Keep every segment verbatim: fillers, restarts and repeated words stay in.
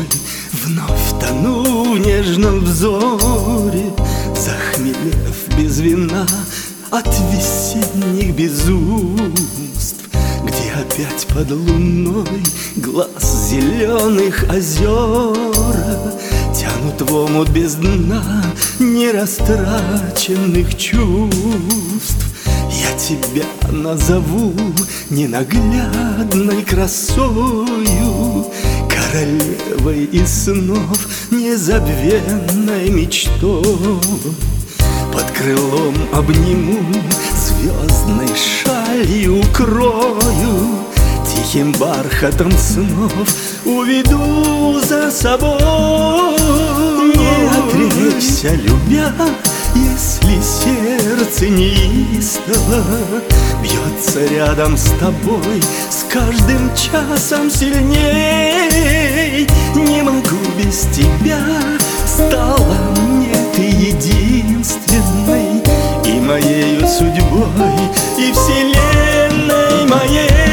тобой вновь тону в нежном взоре, захмелев без вина от весенних безумств, где опять под луной глаз зеленых озера тянут в омут без дна нерастраченных чувств. Я тебя назову ненаглядной красою, королевой из снов, незабвенной мечтой. Под крылом обниму, звездной шалью укрою, тихим бархатом снов уведу за собой. Не отречься, любя, если сердце неистово бьется рядом с тобой, с каждым часом сильней. Не могу без тебя, стала мне ты единственной, и моею судьбой, и вселенной моей.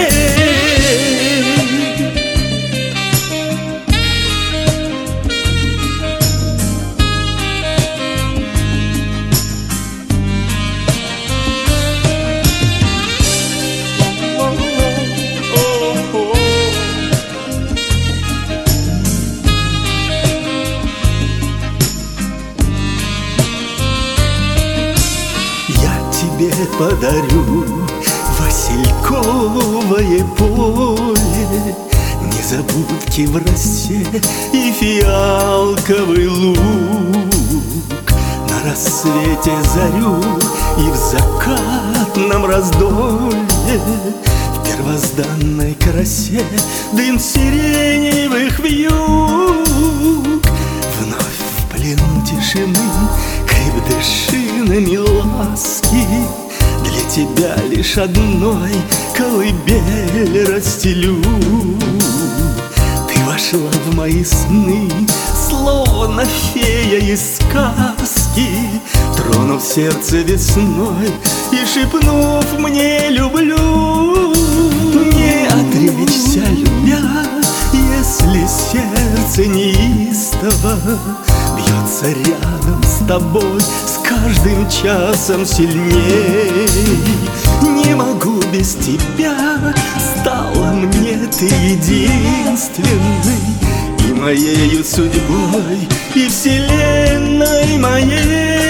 Тебе подарю васильковое поле, незабудки в росе и фиалковый луг. На рассвете зарю и в закатном раздолье, в первозданной красе дым сиреневых вьюг. Вновь в плену тишины креп дышинами ласки, для тебя лишь одной колыбель расстелю. Ты вошла в мои сны, словно фея из сказки, тронув сердце весной и шепнув мне «люблю». Не отречься, любя, если сердце неистово бьется рядом с тобой, с каждым часом сильней. Не могу без тебя, стала мне ты единственной, и моею судьбой, и вселенной моей.